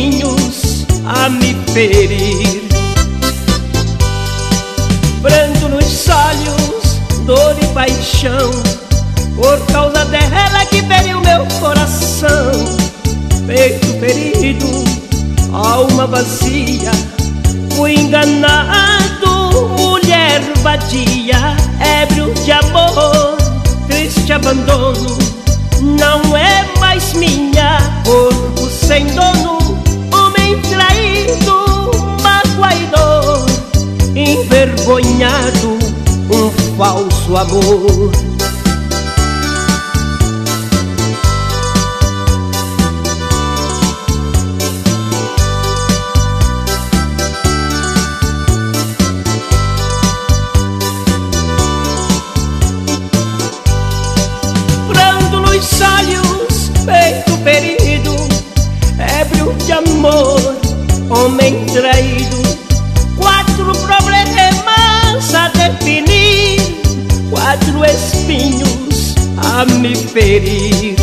espinhos a me ferir. Pranto nos olhos, dor e paixão, por causa dela que feriu meu coração. Peito ferido, alma vazia, fui enganado, mulher vadia. Ébrio de amor, triste abandono, não é mais minha. Corpo sem dono, homem traído, mágoa e dor, envergonhado, um falso amor. Olhos, peito ferido, ébrio de amor, homem traído. 4 problemas a definir, 4 espinhos a me ferir.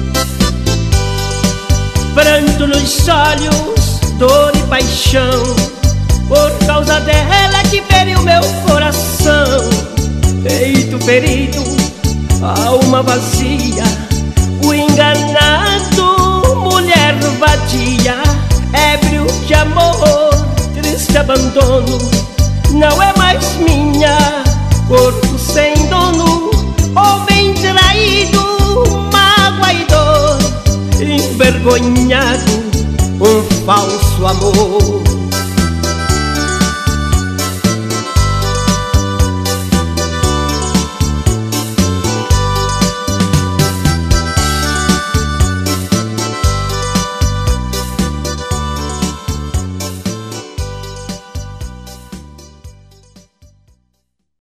Pranto nos olhos, dor e paixão, por causa dela que feriu meu coração. Peito ferido, alma vazia, fui enganado, mulher vadia. Ébrio de amor, triste abandono, não é mais minha. Corpo sem dono, homem traído, mágoa e dor, envergonhado, um falso amor.